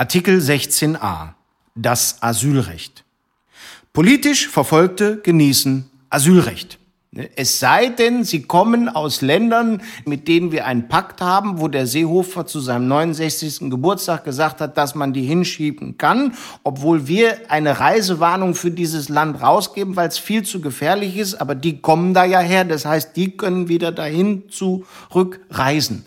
Artikel 16a. Das Asylrecht. Politisch Verfolgte genießen Asylrecht. Es sei denn, sie kommen aus Ländern, mit denen wir einen Pakt haben, wo der Seehofer zu seinem 69. Geburtstag gesagt hat, dass man die hinschieben kann, obwohl wir eine Reisewarnung für dieses Land rausgeben, weil es viel zu gefährlich ist, aber die kommen da ja her, das heißt, die können wieder dahin zurückreisen.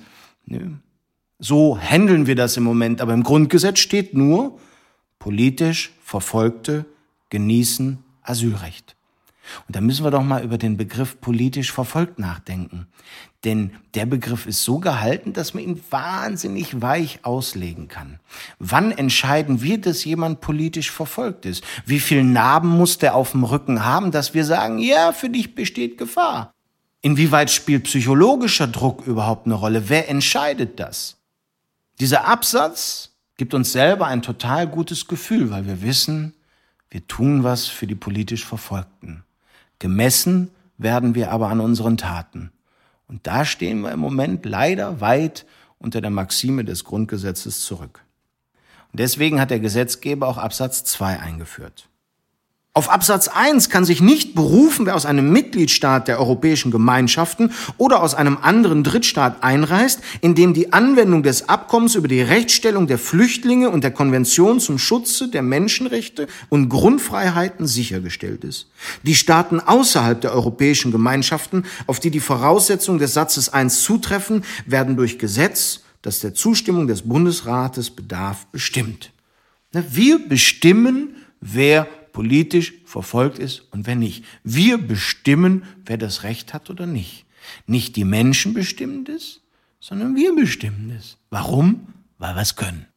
So handeln wir das im Moment, aber im Grundgesetz steht nur, politisch Verfolgte genießen Asylrecht. Und da müssen wir doch mal über den Begriff politisch verfolgt nachdenken. Denn der Begriff ist so gehalten, dass man ihn wahnsinnig weich auslegen kann. Wann entscheiden wir, dass jemand politisch verfolgt ist? Wie viele Narben muss der auf dem Rücken haben, dass wir sagen, ja, für dich besteht Gefahr? Inwieweit spielt psychologischer Druck überhaupt eine Rolle? Wer entscheidet das? Dieser Absatz gibt uns selber ein total gutes Gefühl, weil wir wissen, wir tun was für die politisch Verfolgten. Gemessen werden wir aber an unseren Taten. Und da stehen wir im Moment leider weit unter der Maxime des Grundgesetzes zurück. Und deswegen hat der Gesetzgeber auch Absatz 2 eingeführt. Auf Absatz 1 kann sich nicht berufen, wer aus einem Mitgliedstaat der Europäischen Gemeinschaften oder aus einem anderen Drittstaat einreist, in dem die Anwendung des Abkommens über die Rechtsstellung der Flüchtlinge und der Konvention zum Schutze der Menschenrechte und Grundfreiheiten sichergestellt ist. Die Staaten außerhalb der Europäischen Gemeinschaften, auf die die Voraussetzungen des Satzes 1 zutreffen, werden durch Gesetz, das der Zustimmung des Bundesrates bedarf, bestimmt. Wir bestimmen, wer politisch verfolgt ist und wer nicht. Wir bestimmen, wer das Recht hat oder nicht. Nicht die Menschen bestimmen das, sondern wir bestimmen das. Warum? Weil wir es können.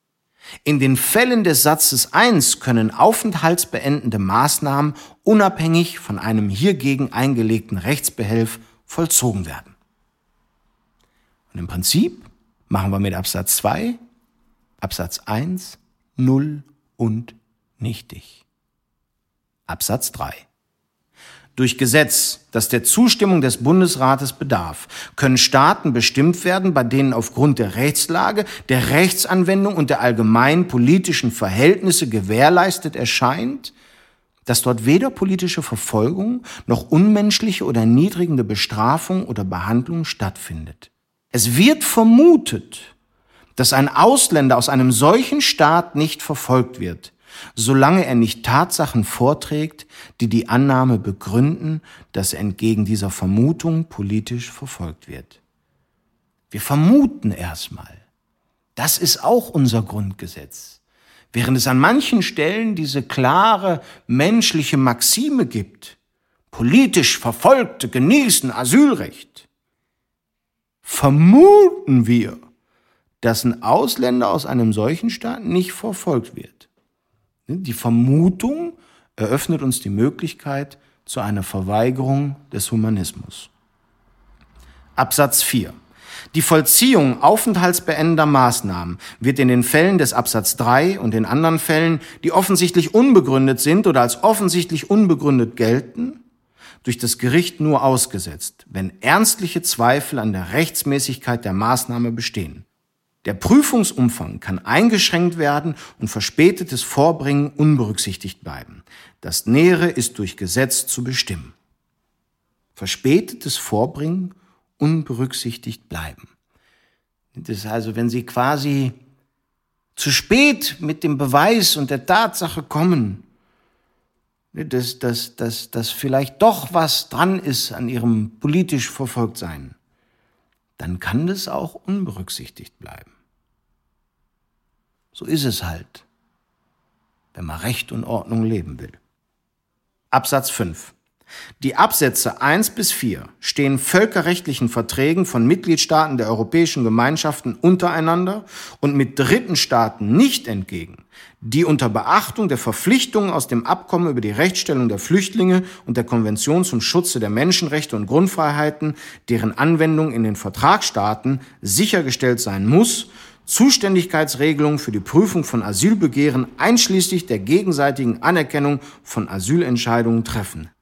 In den Fällen des Satzes 1 können aufenthaltsbeendende Maßnahmen unabhängig von einem hiergegen eingelegten Rechtsbehelf vollzogen werden. Und im Prinzip machen wir mit Absatz 2, Absatz 1, null und nichtig. Absatz 3. Durch Gesetz, das der Zustimmung des Bundesrates bedarf, können Staaten bestimmt werden, bei denen aufgrund der Rechtslage, der Rechtsanwendung und der allgemeinen politischen Verhältnisse gewährleistet erscheint, dass dort weder politische Verfolgung noch unmenschliche oder erniedrigende Bestrafung oder Behandlung stattfindet. Es wird vermutet, dass ein Ausländer aus einem solchen Staat nicht verfolgt wird, solange er nicht Tatsachen vorträgt, die die Annahme begründen, dass er entgegen dieser Vermutung politisch verfolgt wird. Wir vermuten erstmal. Das ist auch unser Grundgesetz. Während es an manchen Stellen diese klare menschliche Maxime gibt, politisch Verfolgte genießen Asylrecht, vermuten wir, dass ein Ausländer aus einem solchen Staat nicht verfolgt wird. Die Vermutung eröffnet uns die Möglichkeit zu einer Verweigerung des Humanismus. Absatz 4. Die Vollziehung aufenthaltsbeendender Maßnahmen wird in den Fällen des Absatz 3 und in anderen Fällen, die offensichtlich unbegründet sind oder als offensichtlich unbegründet gelten, durch das Gericht nur ausgesetzt, wenn ernstliche Zweifel an der Rechtsmäßigkeit der Maßnahme bestehen. Der Prüfungsumfang kann eingeschränkt werden und verspätetes Vorbringen unberücksichtigt bleiben. Das Nähere ist durch Gesetz zu bestimmen. Verspätetes Vorbringen unberücksichtigt bleiben. Das ist also, wenn Sie quasi zu spät mit dem Beweis und der Tatsache kommen, dass vielleicht doch was dran ist an Ihrem politisch Verfolgtsein, dann kann das auch unberücksichtigt bleiben. So ist es halt, wenn man Recht und Ordnung leben will. Absatz 5. Die Absätze 1 bis 4 stehen völkerrechtlichen Verträgen von Mitgliedstaaten der Europäischen Gemeinschaften untereinander und mit dritten Staaten nicht entgegen, die unter Beachtung der Verpflichtungen aus dem Abkommen über die Rechtsstellung der Flüchtlinge und der Konvention zum Schutze der Menschenrechte und Grundfreiheiten, deren Anwendung in den Vertragsstaaten sichergestellt sein muss, Zuständigkeitsregelungen für die Prüfung von Asylbegehren einschließlich der gegenseitigen Anerkennung von Asylentscheidungen treffen.